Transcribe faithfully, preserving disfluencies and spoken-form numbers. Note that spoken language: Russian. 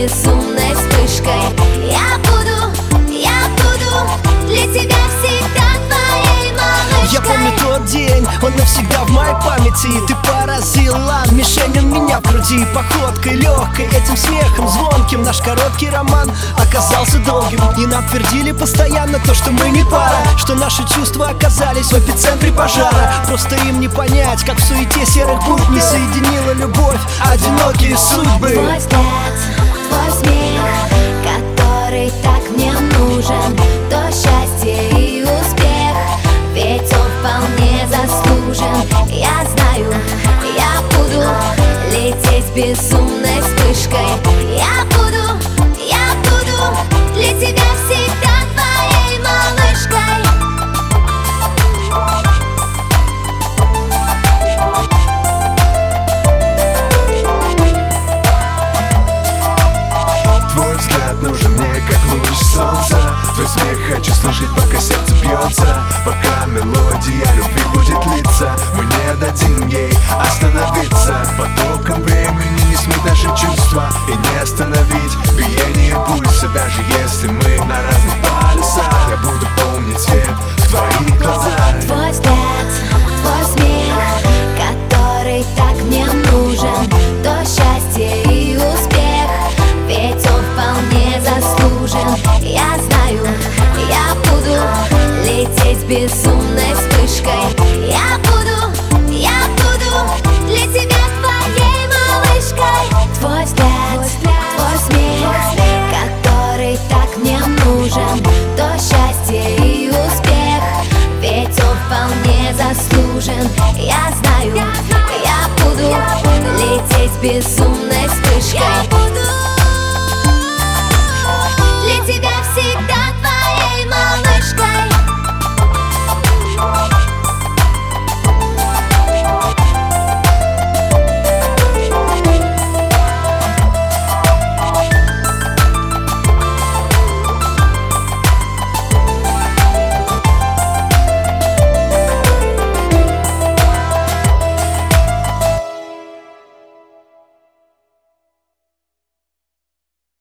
безумной вспышкой. Я буду, я буду для тебя всегда твоей малышкой. Я помню тот день, он навсегда в моей памяти. Ты поразила мишенью меня в груди. Походкой легкой, этим смехом звонким. Наш короткий роман оказался долгим. И нам твердили постоянно то, что мы не пара, что наши чувства оказались в эпицентре пожара. Просто им не понять, как в суете серых будней соединила любовь одинокие судьбы. Твой взгляд, твой смех, который так мне нужен, то счастье и успех, ведь он вполне заслужен. Я знаю, я буду лететь безумной вспышкой. Я буду, я буду для тебя всегда твоей малышкой. Твой взгляд нужен мне, как луч солнца. Твой смех хочу слышать, пока сердце бьется, пока мелодия любви будет литься. Мы не дадим ей остановиться. Потоком времени не смыть наши чувства и не остановить биение пульса. Даже если мы на разных полюсах, я буду помнить свет в твоих глазах. Твой взгляд, твой смех, который так мне нужен, то счастье и успех, ведь он вполне заслужен. Я знаю, я буду лететь безумной вспышкой. Я буду, я буду для тебя твоей малышкой. Твой взгляд, твой смех, который так мне нужен, то счастье и успех, ведь он вполне заслужен. Я знаю, я буду лететь безумной вспышкой.